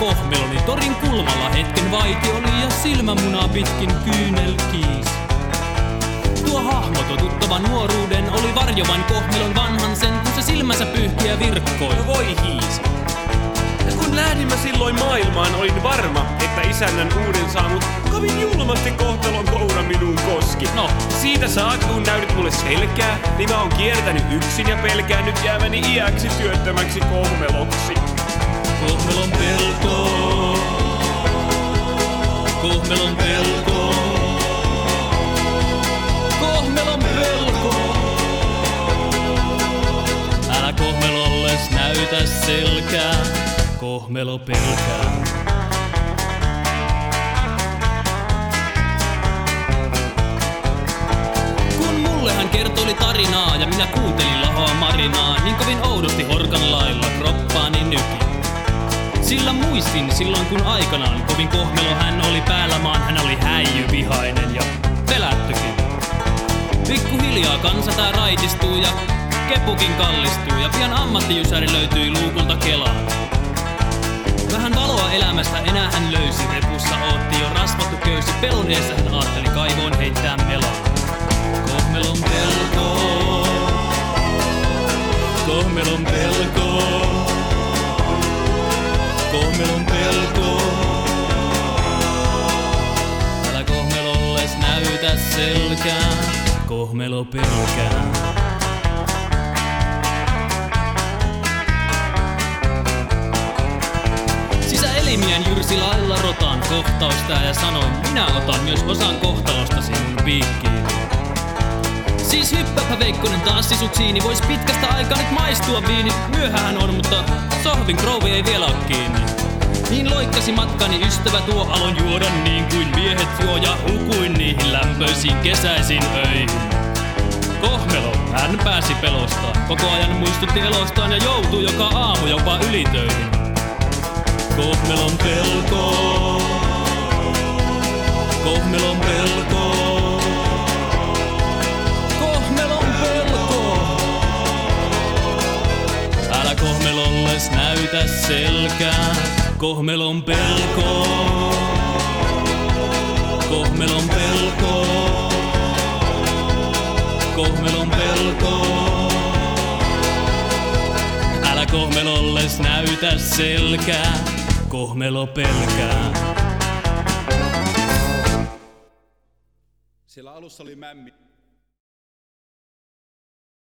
kohmeloni torin kulmalla hetken vaiti oli ja silmämunaa pitkin kyynel kiis. Tuo hahmo totuttava nuoruuden oli varjovan kohmelon vanhan sen, kun se silmänsä pyyhkiä virkkoi. No voi hiisi. Ja kun lähdin mä silloin maailmaan, olin varma, että isännän uuden saanut kovin julmasti kohtelon koura minuun koski. No, siitä saat, kun näytit mulle selkää, niin mä oon kiertänyt yksin ja pelkään nyt jääväni iäksi työttömäksi kohmeloksi. kohmelon pelko, kohmelon pelko, kohmelon pelko. Älä kohmelolles näytä selkää, kohmelo pelkää. Kun mulle hän kertoi tarinaa ja minä kuuntelin lahoa marinaa, niin kovin oudosti horkan lailla kroppaani nyki. Sillä muistin silloin kun aikanaan kovin kohmelo hän oli päällä maan, hän oli häijyvihainen ja pelättykin. Pikkuhiljaa kansa tää raitistuu ja kepukin kallistuu ja pian ammattijysäri löytyi luukulta kelaan. Vähän valoa elämästä enää hän löysi, repussa ootti jo rasvattu köysi, pelon edessä hän aatteli kaivoon heittää melaan. Kohmelon pelko, kohmelon pelko, kohmelon pelko. Älä kohmelolles näytä selkää, kohmelo pelkää. Sisäelimien jyrsi lailla rotaan kohtausta ja sanoin, minä otan myös osan kohtalosta sinun piikkiin. Siis hyppääpä Veikkonen taas sisuksiini, vois pitkästä aikaa nyt maistua viini. Myöhähän on, mutta sohvin krouvi ei vielä oo kiinni. Niin loikkasi matkani ystävä tuo, aloin juoda niin kuin miehet juo ja hukuin niihin lämpöisiin kesäisiin öihin. Kohmelo, hän pääsi pelostaan, koko ajan muistutti elostaan ja joutui joka aamu jopa ylitöihin. Kohmelon pelko, kohmelon pelko, kohmelon pelko. Älä kohmelolles näytä selkää, kohmelon pelko, kohmelon pelko, kohmelon pelko. Älä kohmelolles näytä selkää, kohmelo pelkää. Siellä alussa oli mämmi.